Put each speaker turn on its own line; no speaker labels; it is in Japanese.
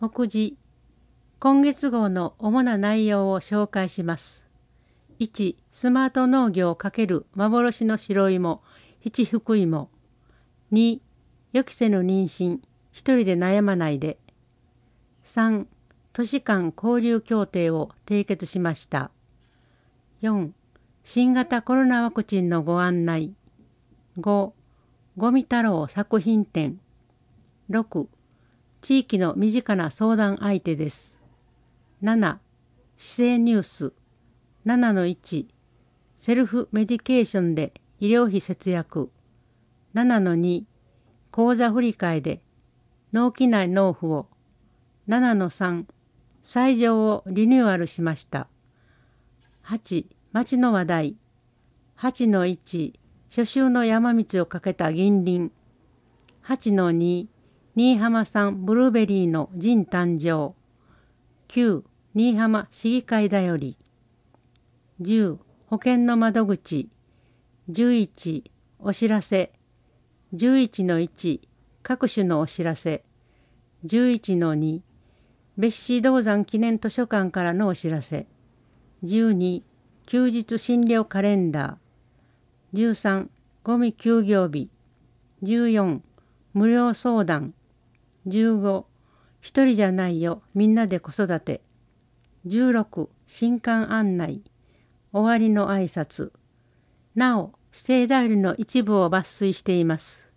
目次、今月号の主な内容を紹介します。1、スマート農業×幻の白芋、七福芋。2、予期せぬ妊娠、一人で悩まないで。3、都市間交流協定を締結しました。4、新型コロナワクチンのご案内。5、ゴミ太郎作品展。6、地域の身近な相談相手です。7、市政ニュース。7-1、セルフメディケーションで医療費節約。7-2、口座振替で納期内納付を。7-3、斎場をリニューアルしました。8、町の話題。8-1、初秋の山道をかけた銀鱗。8-2、新居浜産ブルーベリーの陣誕生。9、新居浜市議会だより。10、保険の窓口。11、お知らせ。11-1、各種のお知らせ。11-2、別紙銅山記念図書館からのお知らせ。12、休日診療カレンダー。13、ゴミ休業日。14、無料相談。15、一人じゃないよ、みんなで子育て。16、新刊案内。終わりの挨拶。なお、指定代理の一部を抜粋しています。